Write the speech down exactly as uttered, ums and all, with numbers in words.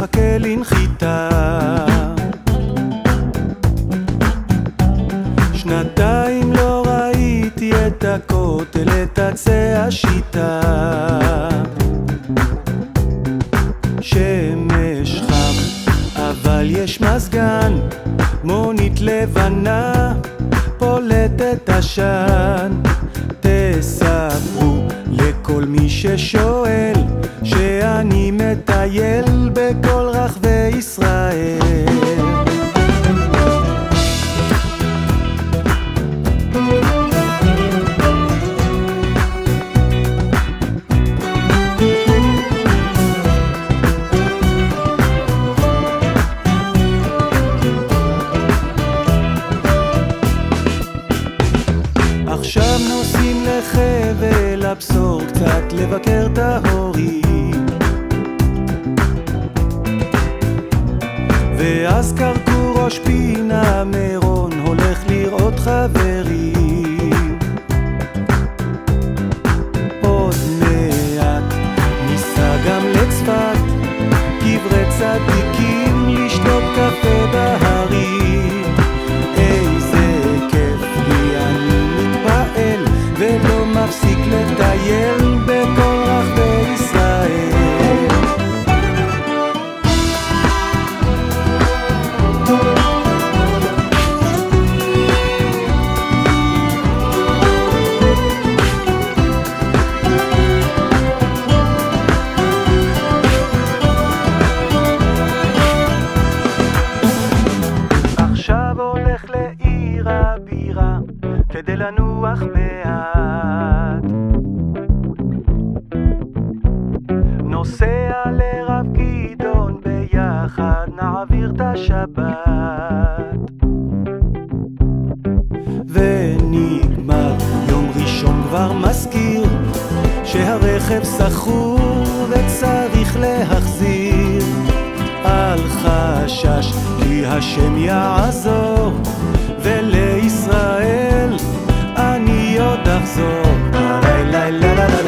מחכה לנחיתה. שנתיים לא ראיתי את הכותל, את עצי השיטה. שמש חם אבל יש מזגן, מונית לבנה פולטת עשן. תספרו לכל מי ששואל שאני מטייל בכל רחבי ישראל. עכשיו נוסעים לחבל הבשור קצת לבקר את ההורים, ואז קרקו ראש פינה מירון הולך לראות חברים. עוד מעט ניסע גם לצפת, קברי צדיקים לשתות קפה בהרים. איזה כיף לי, אני מתפעל ולא מפסיק לטייל בכל רחבי ישראל. עכשיו הולך לעיר הבירה כדי לנוח מעט, נוסע לרב גדעון ביחד נעביר את השבת. ונגמר יום ראשון כבר מזכיר שהרכב סחור וצריך להחזיר. אל חשש כי השם יעזור, ולישראל אני עוד אחזור. לילה לילה